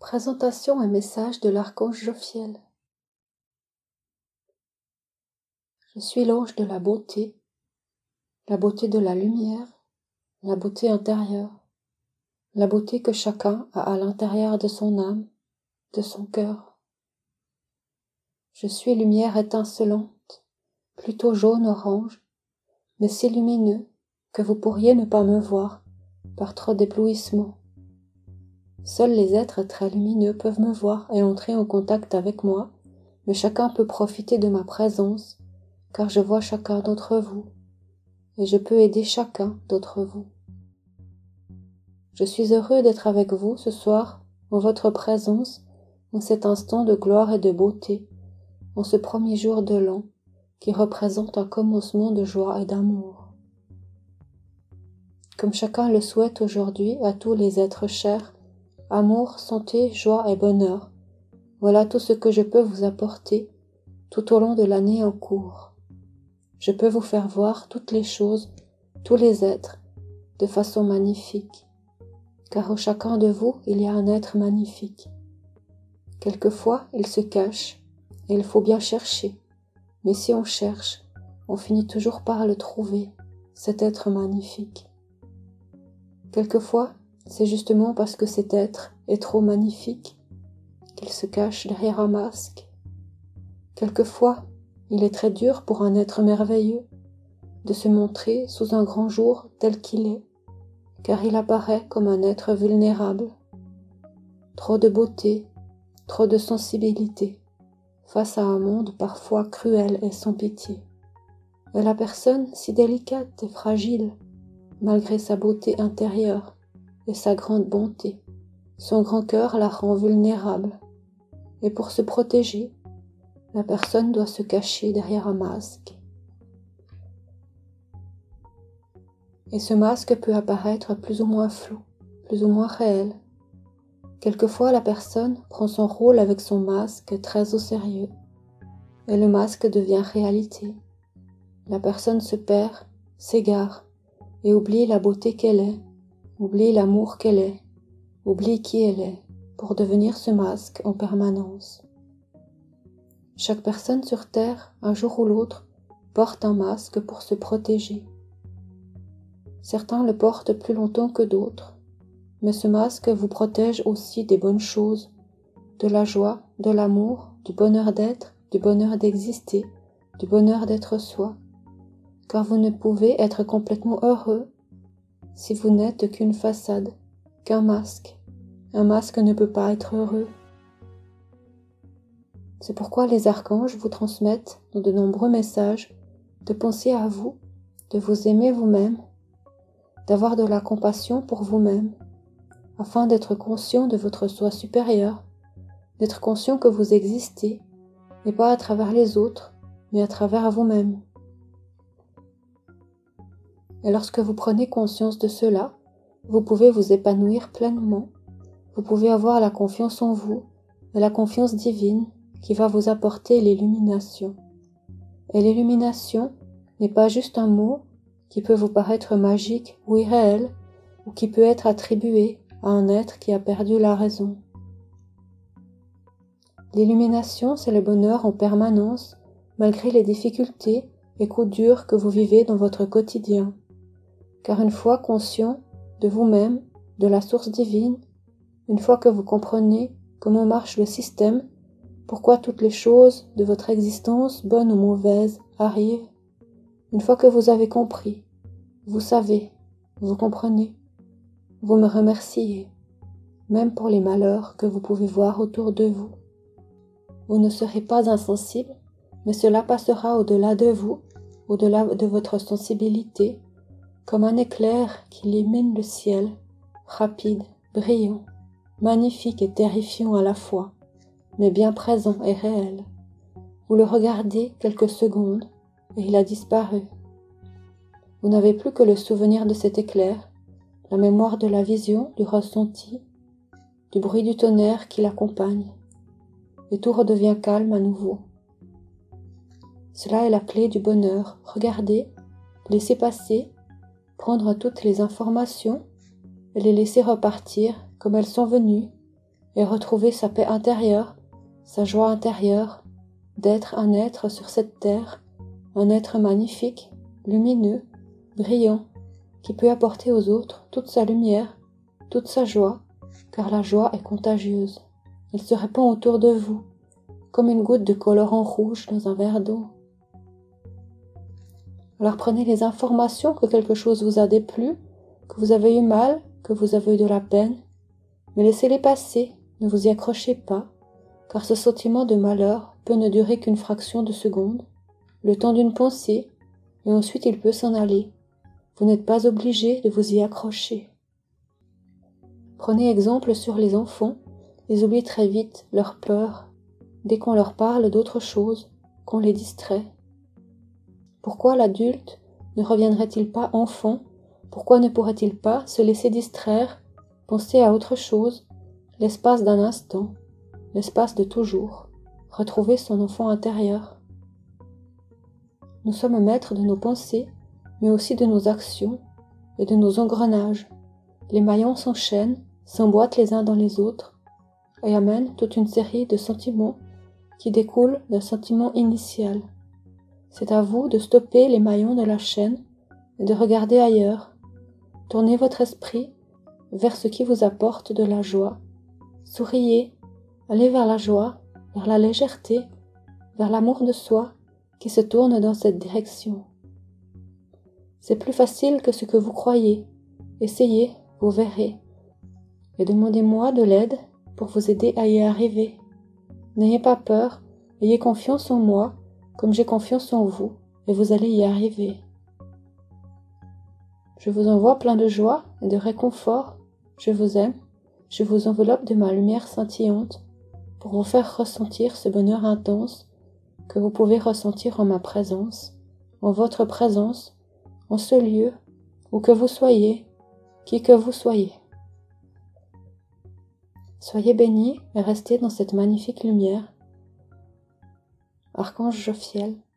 Présentation et message de l'archange Jophiel. Je suis l'ange de la beauté de la lumière, la beauté intérieure, la beauté que chacun a à l'intérieur de son âme, de son cœur. Je suis lumière étincelante, plutôt jaune-orange, mais si lumineux que vous pourriez ne pas me voir par trop d'éblouissement. Seuls les êtres très lumineux peuvent me voir et entrer en contact avec moi, mais chacun peut profiter de ma présence, car je vois chacun d'entre vous, et je peux aider chacun d'entre vous. Je suis heureux d'être avec vous ce soir, en votre présence, en cet instant de gloire et de beauté, en ce premier jour de l'an, qui représente un commencement de joie et d'amour. Comme chacun le souhaite aujourd'hui à tous les êtres chers, amour, santé, joie et bonheur, voilà tout ce que je peux vous apporter tout au long de l'année en cours. Je peux vous faire voir toutes les choses, tous les êtres, de façon magnifique, car en chacun de vous il y a un être magnifique. Quelquefois il se cache, et il faut bien chercher, mais si on cherche, on finit toujours par le trouver, cet être magnifique. Quelquefois, c'est justement parce que cet être est trop magnifique qu'il se cache derrière un masque. Quelquefois, il est très dur pour un être merveilleux de se montrer sous un grand jour tel qu'il est, car il apparaît comme un être vulnérable. Trop de beauté, trop de sensibilité, face à un monde parfois cruel et sans pitié. Et la personne si délicate et fragile, malgré sa beauté intérieure et sa grande bonté, son grand cœur la rend vulnérable. Et pour se protéger, la personne doit se cacher derrière un masque. Et ce masque peut apparaître plus ou moins flou, plus ou moins réel. Quelquefois, la personne prend son rôle avec son masque très au sérieux, et le masque devient réalité. La personne se perd, s'égare, et oublie la beauté qu'elle est, oublie l'amour qu'elle est, oublie qui elle est, pour devenir ce masque en permanence. Chaque personne sur Terre, un jour ou l'autre, porte un masque pour se protéger. Certains le portent plus longtemps que d'autres, mais ce masque vous protège aussi des bonnes choses, de la joie, de l'amour, du bonheur d'être, du bonheur d'exister, du bonheur d'être soi, car vous ne pouvez être complètement heureux si vous n'êtes qu'une façade, qu'un masque. Un masque ne peut pas être heureux. C'est pourquoi les archanges vous transmettent dans de nombreux messages de penser à vous, de vous aimer vous-même, d'avoir de la compassion pour vous-même, afin d'être conscient de votre soi supérieur, d'être conscient que vous existez, et pas à travers les autres, mais à travers vous-même. Et lorsque vous prenez conscience de cela, vous pouvez vous épanouir pleinement, vous pouvez avoir la confiance en vous, et la confiance divine qui va vous apporter l'illumination. Et l'illumination n'est pas juste un mot qui peut vous paraître magique ou irréel, ou qui peut être attribué à un être qui a perdu la raison. L'illumination, c'est le bonheur en permanence, malgré les difficultés et coups durs que vous vivez dans votre quotidien. Car une fois conscient de vous-même, de la source divine, une fois que vous comprenez comment marche le système, pourquoi toutes les choses de votre existence, bonnes ou mauvaises, arrivent, une fois que vous avez compris, vous savez, vous comprenez, vous me remerciez, même pour les malheurs que vous pouvez voir autour de vous. Vous ne serez pas insensible, mais cela passera au-delà de vous, au-delà de votre sensibilité, comme un éclair qui illumine le ciel, rapide, brillant, magnifique et terrifiant à la fois, mais bien présent et réel. Vous le regardez quelques secondes, et il a disparu. Vous n'avez plus que le souvenir de cet éclair, la mémoire de la vision, du ressenti, du bruit du tonnerre qui l'accompagne, et tout redevient calme à nouveau. Cela est la clé du bonheur. Regardez, laissez passer, prendre toutes les informations et les laisser repartir comme elles sont venues, et retrouver sa paix intérieure, sa joie intérieure, d'être un être sur cette terre, un être magnifique, lumineux, brillant, qui peut apporter aux autres toute sa lumière, toute sa joie, car la joie est contagieuse. Elle se répand autour de vous, comme une goutte de colorant rouge dans un verre d'eau. Alors prenez les informations que quelque chose vous a déplu, que vous avez eu mal, que vous avez eu de la peine, mais laissez-les passer, ne vous y accrochez pas, car ce sentiment de malheur peut ne durer qu'une fraction de seconde, le temps d'une pensée, et ensuite il peut s'en aller. Vous n'êtes pas obligé de vous y accrocher. Prenez exemple sur les enfants, ils oublient très vite leurs peurs, dès qu'on leur parle d'autre chose, qu'on les distrait. Pourquoi l'adulte ne reviendrait-il pas enfant? Pourquoi ne pourrait-il pas se laisser distraire, penser à autre chose, l'espace d'un instant, l'espace de toujours, retrouver son enfant intérieur? Nous sommes maîtres de nos pensées, mais aussi de nos actions et de nos engrenages. Les maillons s'enchaînent, s'emboîtent les uns dans les autres, et amènent toute une série de sentiments qui découlent d'un sentiment initial. C'est à vous de stopper les maillons de la chaîne et de regarder ailleurs. Tournez votre esprit vers ce qui vous apporte de la joie. Souriez, allez vers la joie, vers la légèreté, vers l'amour de soi qui se tourne dans cette direction. C'est plus facile que ce que vous croyez. Essayez, vous verrez. Et demandez-moi de l'aide pour vous aider à y arriver. N'ayez pas peur, ayez confiance en moi, comme j'ai confiance en vous, et vous allez y arriver. Je vous envoie plein de joie et de réconfort. Je vous aime. Je vous enveloppe de ma lumière scintillante pour vous faire ressentir ce bonheur intense que vous pouvez ressentir en ma présence, en votre présence, en ce lieu, où que vous soyez, qui que vous soyez. Soyez bénis et restez dans cette magnifique lumière. Archange Jophiel.